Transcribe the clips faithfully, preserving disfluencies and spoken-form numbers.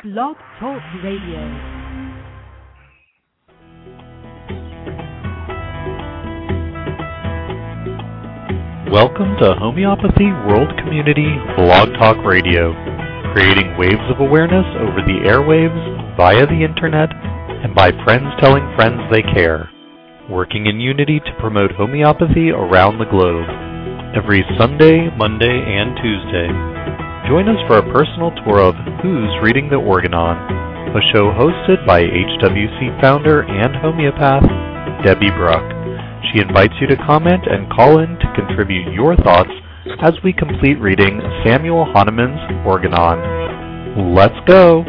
Blog Talk Radio. Welcome to Homeopathy World Community Blog Talk Radio, creating waves of awareness over the airwaves, via the internet, and by friends telling friends they care, working in unity to promote homeopathy around the globe. Every Sunday, Monday, and Tuesday, join us for a personal tour of Who's Reading the Organon, a show hosted by H W C founder and homeopath Debbie Bruck. She invites you to comment and call in to contribute your thoughts as we complete reading Samuel Hahnemann's Organon. Let's go!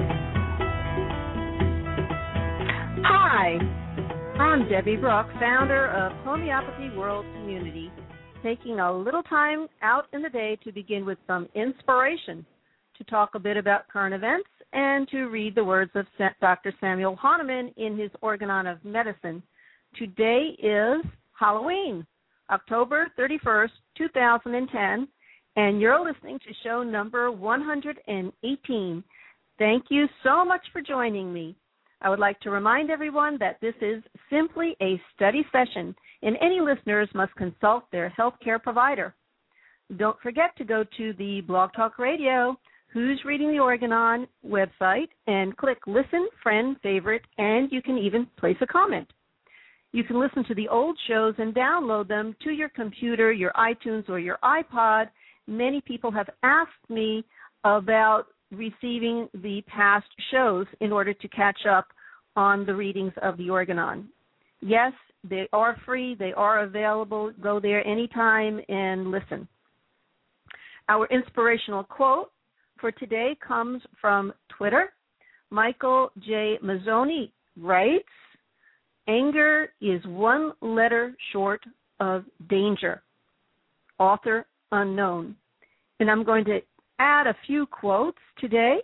Hi, I'm Debbie Bruck, founder of Homeopathy World Community, taking a little time out in the day to begin with some inspiration, to talk a bit about current events, and to read the words of Doctor Samuel Hahnemann in his Organon of Medicine. Today is Halloween, October thirty-first, two thousand ten, and you're listening to show number one hundred eighteen. Thank you so much for joining me. I would like to remind everyone that this is simply a study session, and any listeners must consult their healthcare provider. Don't forget to go to the Blog Talk Radio, Who's Reading the Organon website, and click Listen, Friend, Favorite, and you can even place a comment. You can listen to the old shows and download them to your computer, your iTunes, or your iPod. Many people have asked me about receiving the past shows in order to catch up on the readings of the Organon. Yes, they are free. They are available. Go there anytime and listen. Our inspirational quote for today comes from Twitter. Michael J. Mazzoni writes, "Anger is one letter short of danger." Author unknown. And I'm going to add a few quotes today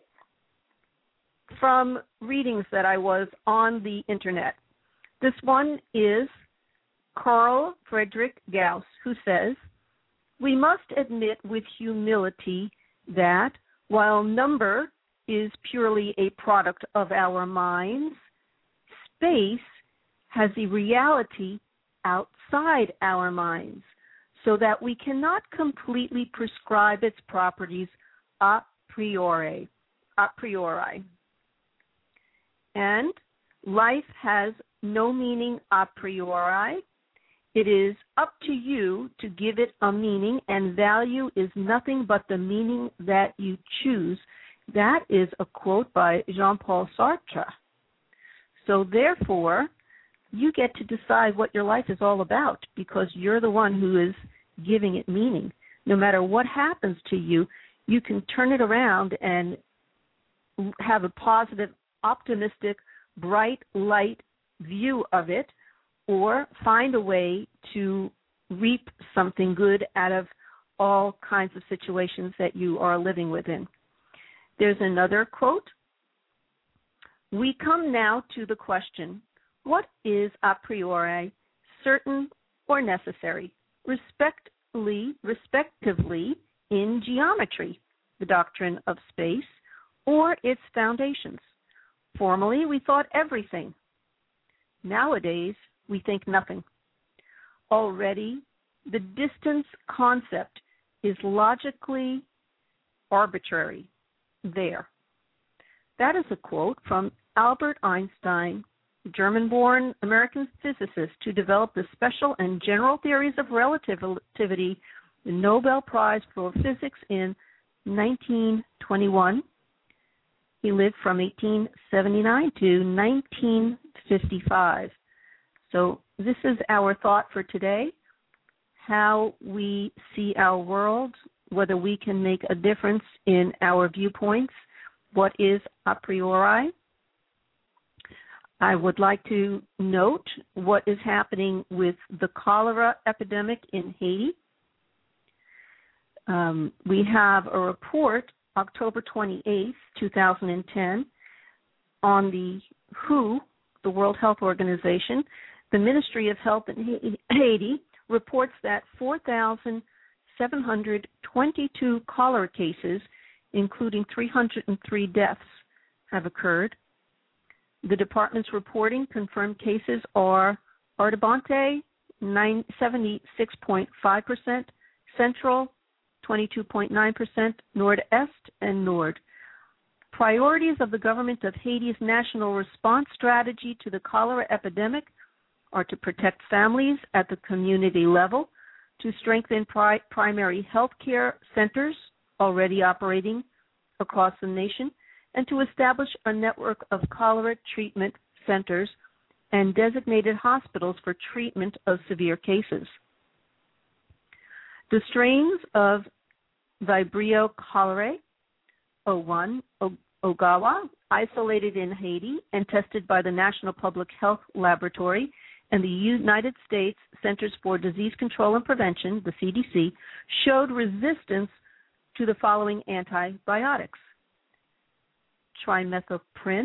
from readings that I was on the internet. This one is Carl Friedrich Gauss, who says, "We must admit with humility that while number is purely a product of our minds, space has a reality outside our minds, so that we cannot completely prescribe its properties a priori. A priori. And life has no meaning a priori. It is up to you to give it a meaning, and value is nothing but the meaning that you choose." That is a quote by Jean-Paul Sartre. So therefore, you get to decide what your life is all about, because you're the one who is giving it meaning. No matter what happens to you, you can turn it around and have a positive, optimistic, bright, light view of it, or find a way to reap something good out of all kinds of situations that you are living within. There's another quote. "We come now to the question, what is a priori, certain or necessary, respectively, respectively in geometry, the doctrine of space, or its foundations? Formerly we thought everything. Nowadays we think nothing. Already the distance concept is logically arbitrary there." That is a quote from Albert Einstein, German-born American physicist who developed the special and general theories of relativity, the Nobel Prize for Physics in nineteen twenty-one. He lived from eighteen seventy-nine to nineteen fifty-five. So this is our thought for today, how we see our world, whether we can make a difference in our viewpoints, what is a priori. I would like to note what is happening with the cholera epidemic in Haiti. Um, we have a report, October twenty-eighth, two thousand ten, on the W H O, the World Health Organization. The Ministry of Health in Haiti reports that four thousand seven hundred twenty-two cholera cases, including three hundred three deaths, have occurred. The department's reporting confirmed cases are Artabante, seventy-six point five percent, Central, twenty-two point nine percent, Nord-Est, and Nord. Priorities of the government of Haiti's national response strategy to the cholera epidemic are to protect families at the community level, to strengthen pri- primary health care centers already operating across the nation, and to establish a network of cholera treatment centers and designated hospitals for treatment of severe cases. The strains of Vibrio cholerae, O one, Ogawa, isolated in Haiti and tested by the National Public Health Laboratory and the United States Centers for Disease Control and Prevention, the C D C, showed resistance to the following antibiotics: trimethoprim,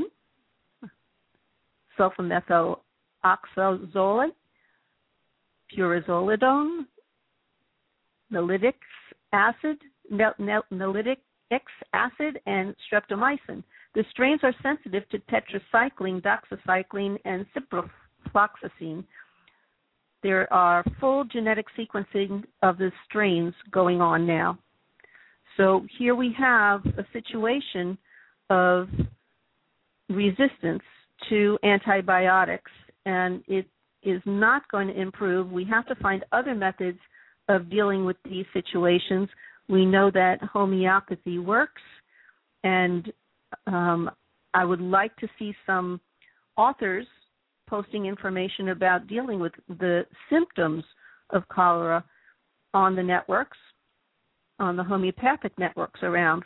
sulfamethoxazole, furazolidone, nalidic acid, nalidic acid, and streptomycin. The strains are sensitive to tetracycline, doxycycline, and ciprofloxacin. There are full genetic sequencing of the strains going on now. So here we have a situation of resistance to antibiotics, and it is not going to improve. We have to find other methods of dealing with these situations. We know that homeopathy works, and um, I would like to see some authors posting information about dealing with the symptoms of cholera on the networks, on the homeopathic networks around.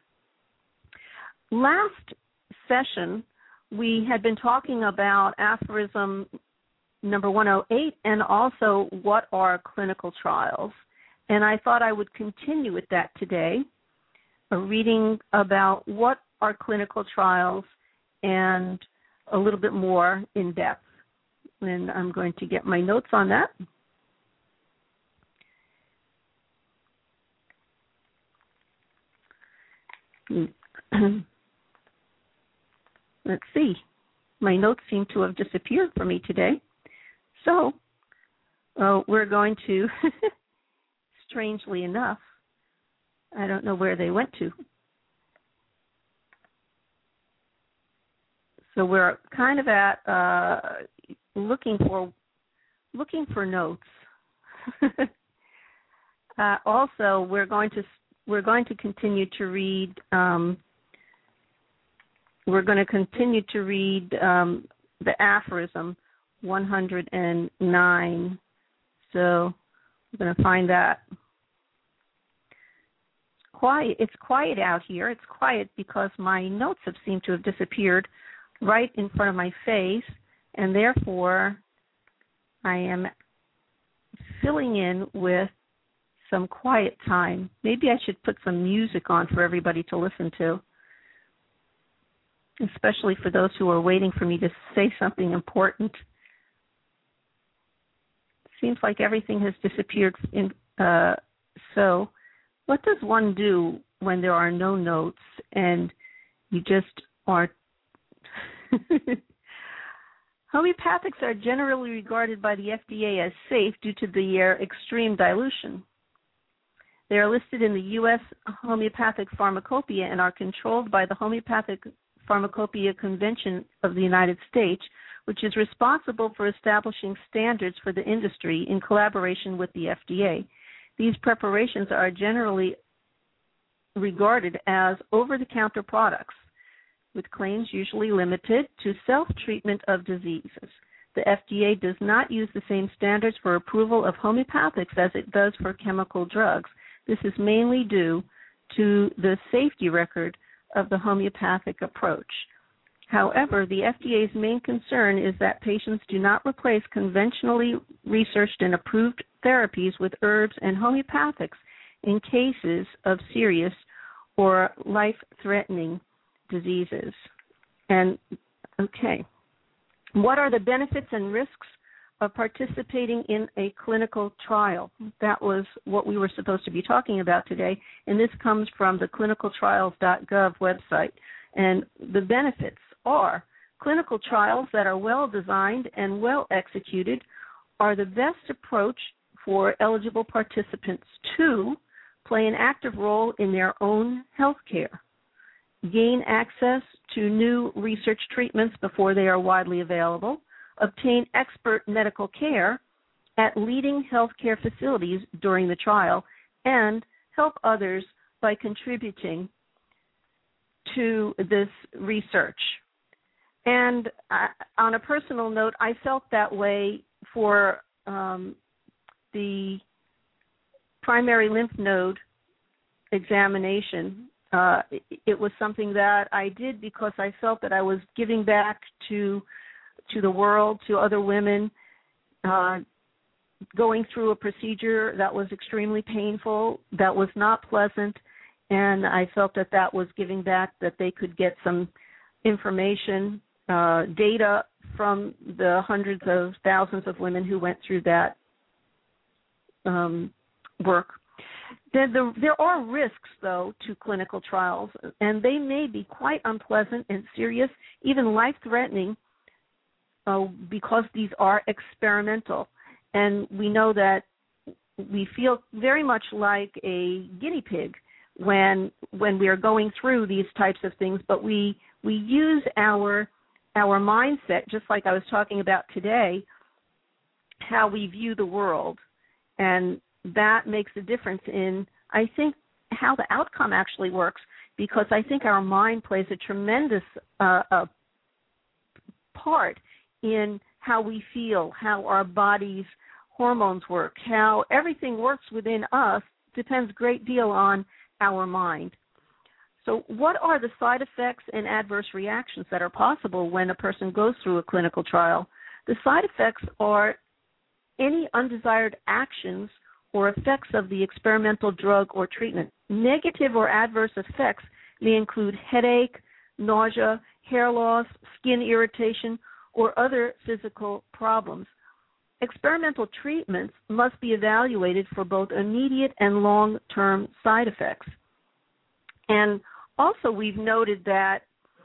Last session, we had been talking about aphorism number one oh eight and also what are clinical trials. And I thought I would continue with that today, a reading about what are clinical trials and a little bit more in depth. And I'm going to get my notes on that. Let's see. My notes seem to have disappeared for me today. So uh, we're going to, strangely enough, I don't know where they went to. So we're kind of at uh, looking for looking for notes. uh, also, we're going to we're going to continue to read. Um, we're going to continue to read um, the aphorism one hundred nine. So we're going to find that. Quiet. It's quiet out here. It's quiet because my notes have seemed to have disappeared right in front of my face, and therefore I am filling in with some quiet time. Maybe I should put some music on for everybody to listen to, especially for those who are waiting for me to say something important. Seems like everything has disappeared. In, uh, so what does one do when there are no notes and you just are... Homeopathics are generally regarded by the F D A as safe due to their extreme dilution. They are listed in the U S Homeopathic Pharmacopoeia and are controlled by the Homeopathic Pharmacopoeia Convention of the United States, which is responsible for establishing standards for the industry in collaboration with the F D A. These preparations are generally regarded as over-the-counter products, with claims usually limited to self-treatment of diseases. The F D A does not use the same standards for approval of homeopathics as it does for chemical drugs. This is mainly due to the safety record of the homeopathic approach. However, the F D A's main concern is that patients do not replace conventionally researched and approved therapies with herbs and homeopathics in cases of serious or life-threatening diseases. And, okay, what are the benefits and risks of participating in a clinical trial? That was what we were supposed to be talking about today, and this comes from the clinical trials dot gov website. And the benefits are clinical trials that are well designed and well executed are the best approach for eligible participants to play an active role in their own health care, gain access to new research treatments before they are widely available, obtain expert medical care at leading healthcare facilities during the trial, and help others by contributing to this research. And uh, on a personal note, I felt that way for um, the primary lymph node examination. Uh, it, it was something that I did because I felt that I was giving back to to the world, to other women, uh, going through a procedure that was extremely painful, that was not pleasant, and I felt that that was giving back, that they could get some information, uh, data from the hundreds of thousands of women who went through that um, work. There, the, there are risks, though, to clinical trials, and they may be quite unpleasant and serious, even life-threatening, uh, because these are experimental. And we know that we feel very much like a guinea pig when when we are going through these types of things, but we we use our our mindset, just like I was talking about today, how we view the world, and that makes a difference in, I think, how the outcome actually works, because I think our mind plays a tremendous uh, uh, part in how we feel, how our body's hormones work, how everything works within us depends a great deal on our mind. So what are the side effects and adverse reactions that are possible when a person goes through a clinical trial? The side effects are any undesired actions or effects of the experimental drug or treatment. Negative or adverse effects may include headache, nausea, hair loss, skin irritation, or other physical problems. Experimental treatments must be evaluated for both immediate and long-term side effects. And also we've noted that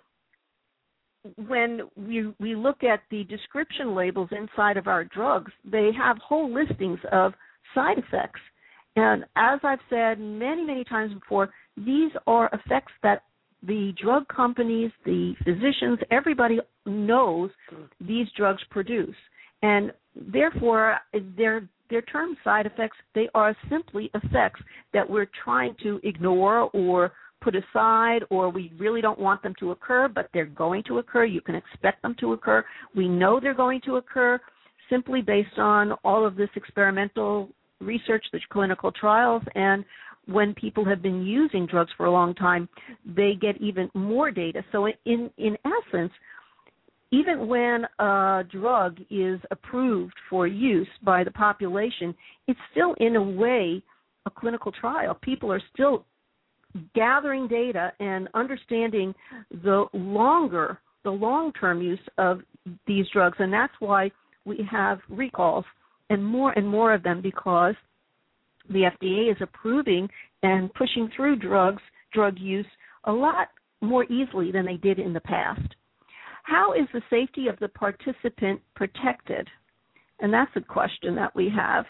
when we, we look at the description labels inside of our drugs, they have whole listings of side effects. And as I've said many, many times before, these are effects that the drug companies, the physicians, everybody knows these drugs produce. And therefore, they're, they're termed side effects. They are simply effects that we're trying to ignore or put aside, or we really don't want them to occur, but they're going to occur. You can expect them to occur. We know they're going to occur simply based on all of this experimental research, the clinical trials, and when people have been using drugs for a long time, they get even more data. So in, in essence, even when a drug is approved for use by the population, it's still in a way a clinical trial. People are still gathering data and understanding the longer, the long-term use of these drugs, and that's why we have recalls and more and more of them, because the F D A is approving and pushing through drugs, drug use, a lot more easily than they did in the past. How is the safety of the participant protected? And that's a question that we have.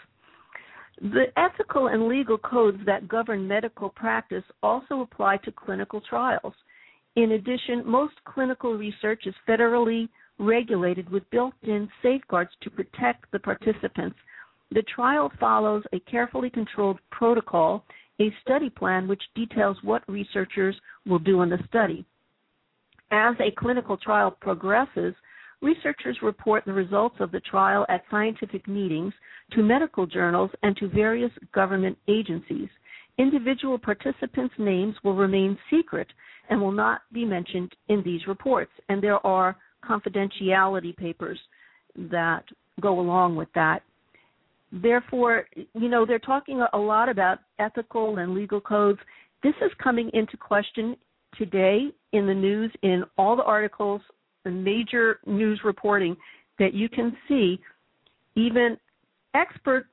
The ethical and legal codes that govern medical practice also apply to clinical trials. In addition, most clinical research is federally regulated with built-in safeguards to protect the participants. The trial follows a carefully controlled protocol, a study plan which details what researchers will do in the study. As a clinical trial progresses, researchers report the results of the trial at scientific meetings, to medical journals, and to various government agencies. Individual participants' names will remain secret and will not be mentioned in these reports, and there are confidentiality papers that go along with that. Therefore, you know, they're talking a lot about ethical and legal codes. This is coming into question today in the news, in all the articles, the major news reporting that you can see. Even expert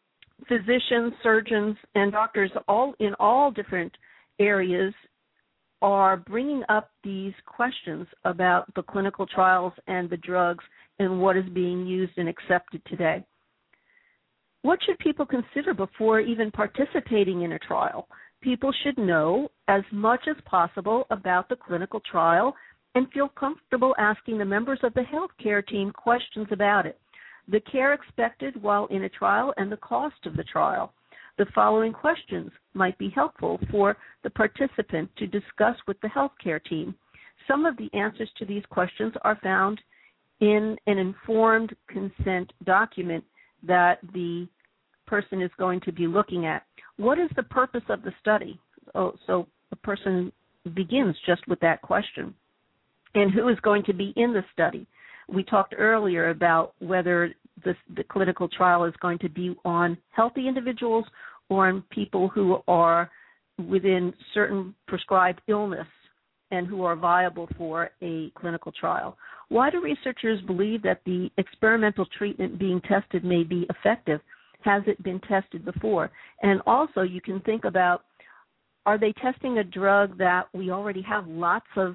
physicians, surgeons, and doctors all in all different areas are bringing up these questions about the clinical trials and the drugs and what is being used and accepted today. What should people consider before even participating in a trial? People should know as much as possible about the clinical trial and feel comfortable asking the members of the healthcare team questions about it, the care expected while in a trial, and the cost of the trial. The following questions might be helpful for the participant to discuss with the healthcare team. Some of the answers to these questions are found in an informed consent document that the person is going to be looking at. What is the purpose of the study? Oh, so the person begins just with that question. And who is going to be in the study? We talked earlier about whether the, the clinical trial is going to be on healthy individuals or on people who are within certain prescribed illness and who are viable for a clinical trial. Why do researchers believe that the experimental treatment being tested may be effective? Has it been tested before? And also you can think about, are they testing a drug that we already have lots of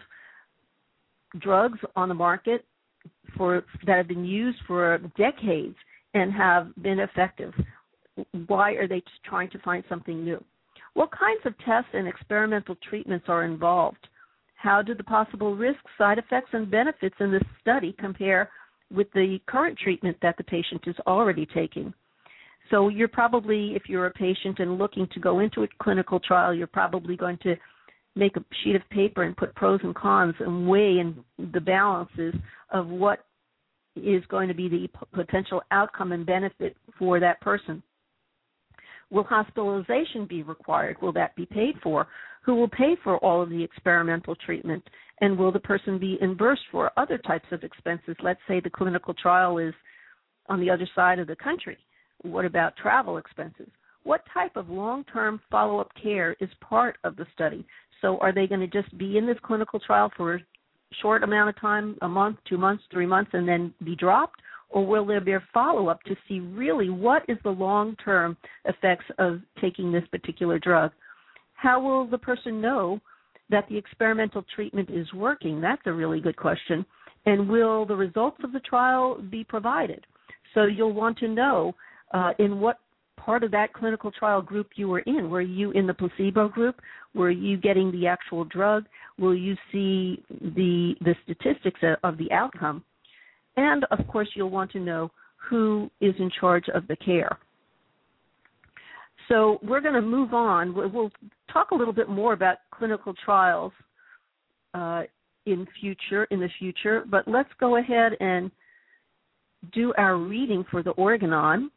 drugs on the market for that have been used for decades and have been effective? Why are they just trying to find something new? What kinds of tests and experimental treatments are involved? How do the possible risks, side effects, and benefits in this study compare with the current treatment that the patient is already taking? So you're probably, if you're a patient and looking to go into a clinical trial, you're probably going to make a sheet of paper and put pros and cons and weigh in the balances of what is going to be the p- potential outcome and benefit for that person. Will hospitalization be required? Will that be paid for? Who will pay for all of the experimental treatment? And will the person be reimbursed for other types of expenses? Let's say the clinical trial is on the other side of the country. What about travel expenses? What type of long-term follow-up care is part of the study? So are they going to just be in this clinical trial for a short amount of time, a month, two months, three months, and then be dropped? Or will there be a follow-up to see really what is the long-term effects of taking this particular drug? How will the person know that the experimental treatment is working? That's a really good question. And will the results of the trial be provided? So you'll want to know uh, in what part of that clinical trial group you were in. Were you in the placebo group? Were you getting the actual drug? Will you see the the statistics of the outcome? And, of course, you'll want to know who is in charge of the care. So we're going to move on. We'll talk a little bit more about clinical trials uh, in future in the future, but let's go ahead and do our reading for the Organon.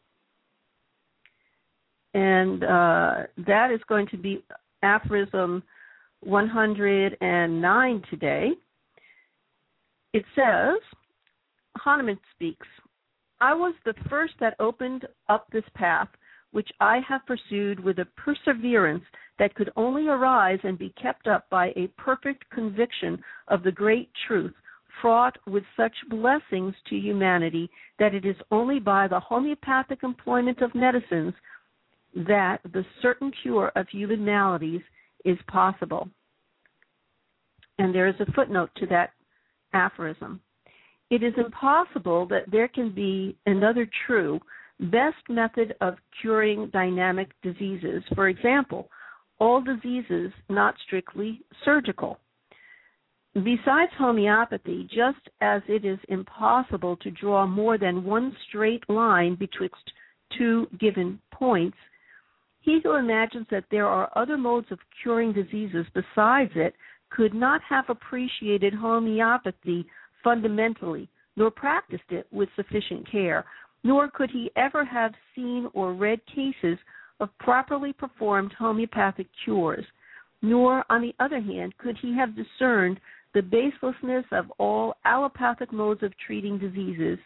And uh, that is going to be aphorism one hundred nine today. It says, Hahnemann speaks, I was the first that opened up this path, which I have pursued with a perseverance that could only arise and be kept up by a perfect conviction of the great truth, fraught with such blessings to humanity that it is only by the homeopathic employment of medicines that the certain cure of human maladies is possible. And there is a footnote to that aphorism. It is impossible that there can be another true, best method of curing dynamic diseases. For example, all diseases not strictly surgical. Besides homeopathy, just as it is impossible to draw more than one straight line betwixt two given points, he who imagines that there are other modes of curing diseases besides it could not have appreciated homeopathy fundamentally, nor practiced it with sufficient care, nor could he ever have seen or read cases of properly performed homeopathic cures, nor, on the other hand, could he have discerned the baselessness of all allopathic modes of treating diseases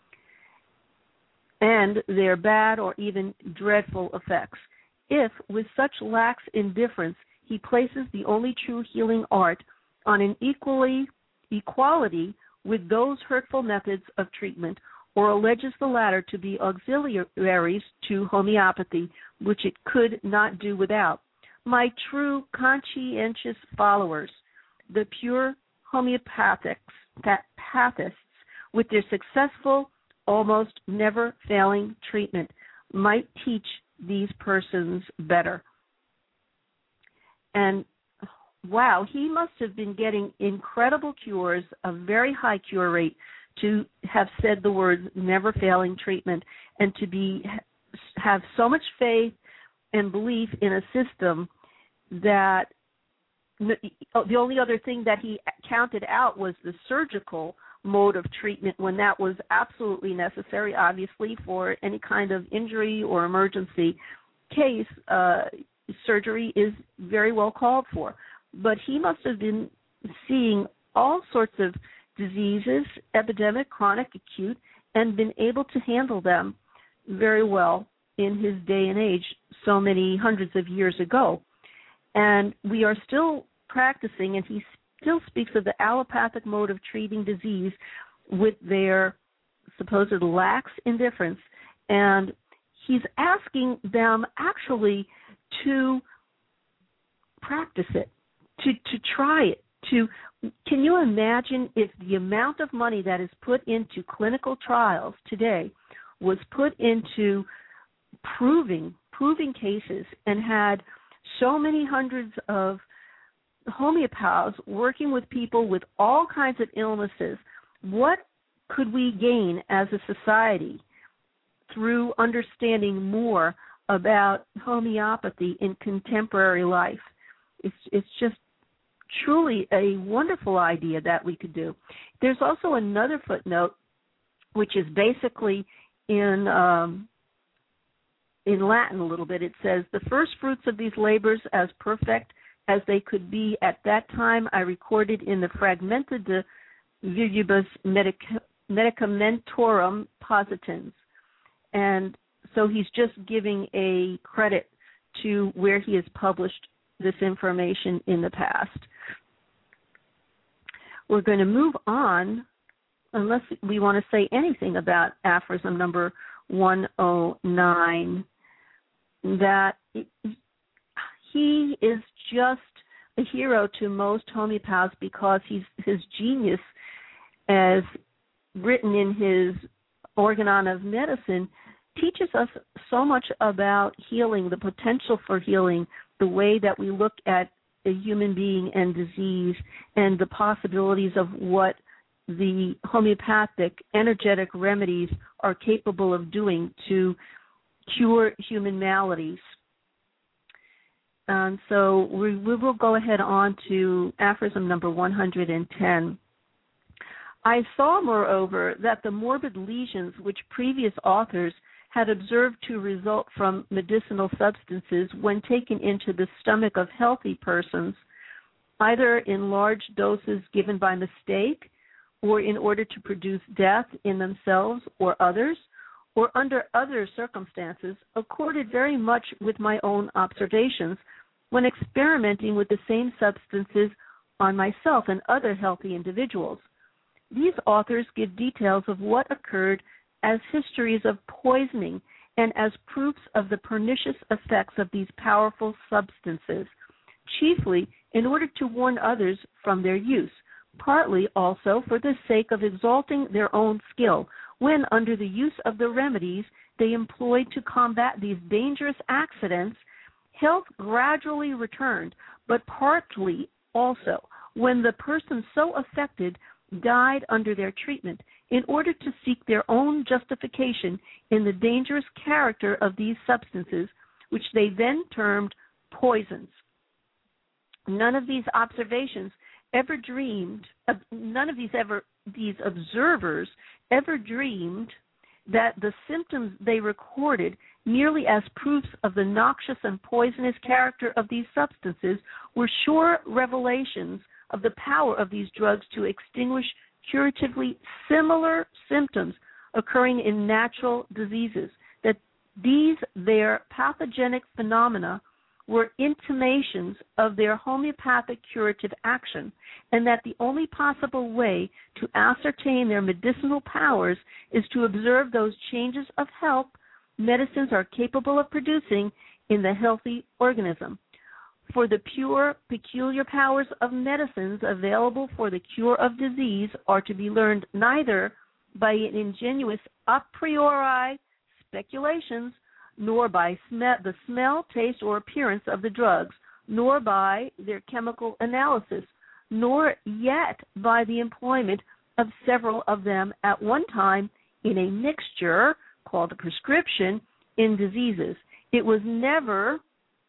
and their bad or even dreadful effects, if, with such lax indifference, he places the only true healing art on an equally equality with those hurtful methods of treatment, or alleges the latter to be auxiliaries to homeopathy, which it could not do without. My true conscientious followers, the pure homeopathics, pathists, with their successful, almost never failing treatment, might teach these persons better. And wow, he must have been getting incredible cures, a very high cure rate, to have said the words never failing treatment and to be have so much faith and belief in a system that the only other thing that he counted out was the surgical mode of treatment when that was absolutely necessary, obviously, for any kind of injury or emergency case. Uh, surgery is very well called for. But he must have been seeing all sorts of diseases, epidemic, chronic, acute, and been able to handle them very well in his day and age so many hundreds of years ago. And we are still practicing, and he still speaks of the allopathic mode of treating disease with their supposed lax indifference. And he's asking them actually to practice it, to, to try it. To can you imagine if the amount of money that is put into clinical trials today was put into proving proving cases and had so many hundreds of homeopaths working with people with all kinds of illnesses? What could we gain as a society through understanding more about homeopathy in contemporary life? It's it's just truly a wonderful idea that we could do. There's also another footnote, which is basically in um, in Latin a little bit. It says, the first fruits of these labors, as perfect as they could be at that time, I recorded in the Fragmenta de Viribus Medic- Medicamentorum Positans. And so he's just giving a credit to where he has published this information in the past. We're going to move on, unless we want to say anything about aphorism number one oh nine, that he is just a hero to most homeopaths because he's, his genius, as written in his Organon of Medicine, teaches us so much about healing, the potential for healing, the way that we look at a human being and disease, and the possibilities of what the homeopathic energetic remedies are capable of doing to cure human maladies. And so we, we will go ahead on to aphorism number one hundred ten. I saw, moreover, that the morbid lesions which previous authors had observed to result from medicinal substances when taken into the stomach of healthy persons, either in large doses given by mistake or in order to produce death in themselves or others, or under other circumstances, accorded very much with my own observations when experimenting with the same substances on myself and other healthy individuals. These authors give details of what occurred as histories of poisoning and as proofs of the pernicious effects of these powerful substances, chiefly in order to warn others from their use, partly also for the sake of exalting their own skill, when under the use of the remedies they employed to combat these dangerous accidents, health gradually returned, but partly also when the person so affected died under their treatment, in order to seek their own justification in the dangerous character of these substances, which they then termed poisons. None of these observations ever dreamed, uh, none of these ever, these observers ever dreamed that the symptoms they recorded merely as proofs of the noxious and poisonous character of these substances were sure revelations of the power of these drugs to extinguish curatively similar symptoms occurring in natural diseases, that these their pathogenic phenomena were intimations of their homeopathic curative action, and that the only possible way to ascertain their medicinal powers is to observe those changes of health medicines are capable of producing in the healthy organism. For the pure, peculiar powers of medicines available for the cure of disease are to be learned neither by an ingenuous a priori speculations, nor by sm- the smell, taste, or appearance of the drugs, nor by their chemical analysis, nor yet by the employment of several of them at one time in a mixture called a prescription in diseases. It was never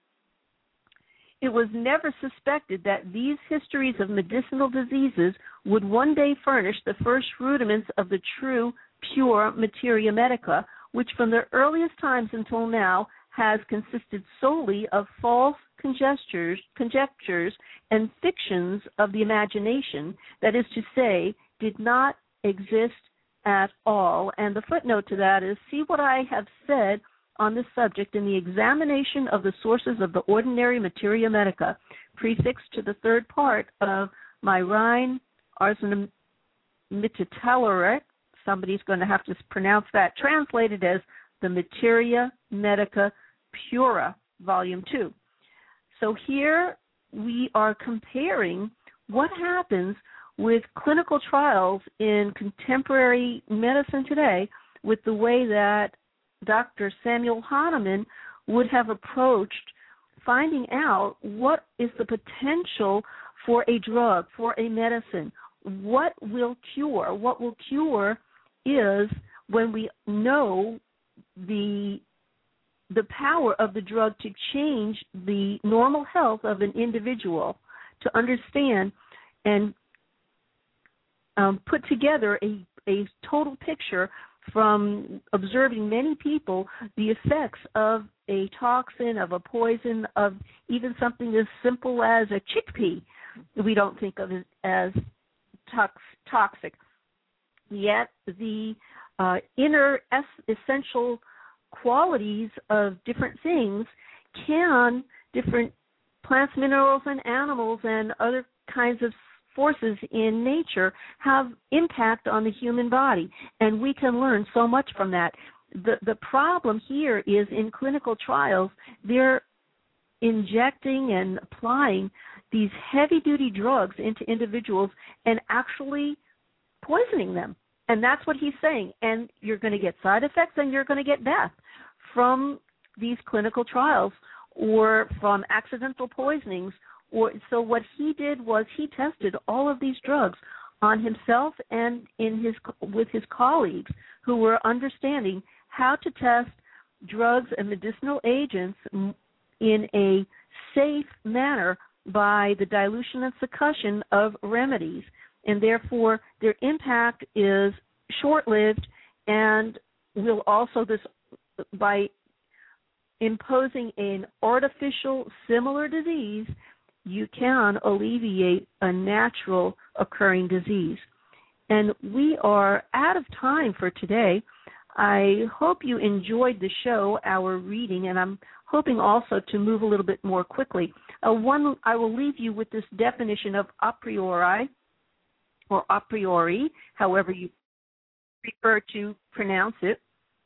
It was never suspected that these histories of medicinal diseases would one day furnish the first rudiments of the true, pure materia medica, which from the earliest times until now has consisted solely of false conjectures, conjectures and fictions of the imagination, that is to say, did not exist at all. And the footnote to that is, see what I have said on this subject in the examination of the sources of the ordinary materia medica, prefixed to the third part of my Rein Arsenum Mitteltalere. Somebody's going to have to pronounce that, translated as the Materia Medica Pura, Volume two. So here we are comparing what happens with clinical trials in contemporary medicine today with the way that Doctor Samuel Hahnemann would have approached finding out what is the potential for a drug, for a medicine. What will cure? What will cure is when we know the the power of the drug to change the normal health of an individual, to understand and um, put together a, a total picture from observing many people, the effects of a toxin, of a poison, of even something as simple as a chickpea. We don't think of it as tox- toxic. Yet the uh, inner es- essential qualities of different things can, different plants, minerals, and animals and other kinds of forces in nature have impact on the human body, and we can learn so much from that. The the problem here is in clinical trials, they're injecting and applying these heavy-duty drugs into individuals and actually poisoning them. And that's what he's saying. And you're going to get side effects and you're going to get death from these clinical trials or from accidental poisonings. Or, so what he did was he tested all of these drugs on himself and in his with his colleagues who were understanding how to test drugs and medicinal agents in a safe manner by the dilution and succussion of remedies. And therefore, their impact is short-lived, and will also, this by imposing an artificial similar disease, you can alleviate a natural occurring disease. And we are out of time for today. I hope you enjoyed the show, our reading, and I'm hoping also to move a little bit more quickly. Uh, one, I will leave you with this definition of a priori, or a priori, however you prefer to pronounce it.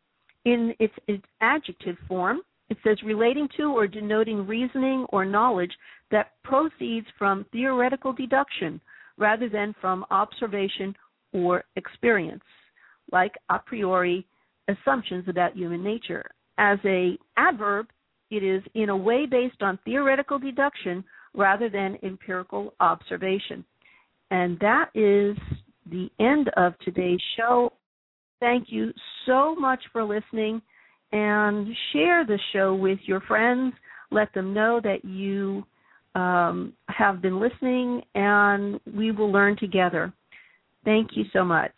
In its, its adjective form, it says relating to or denoting reasoning or knowledge that proceeds from theoretical deduction rather than from observation or experience, like a priori assumptions about human nature. As an adverb, it is in a way based on theoretical deduction rather than empirical observation. And that is the end of today's show. Thank you so much for listening, and share the show with your friends. Let them know that you um, have been listening, and we will learn together. Thank you so much.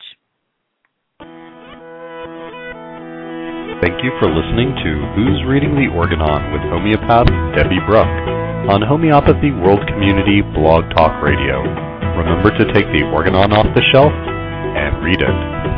Thank you for listening to Who's Reading the Organon with homeopath Debbie Bruck on Homeopathy World Community Blog Talk Radio. Remember to take the Organon off the shelf and read it.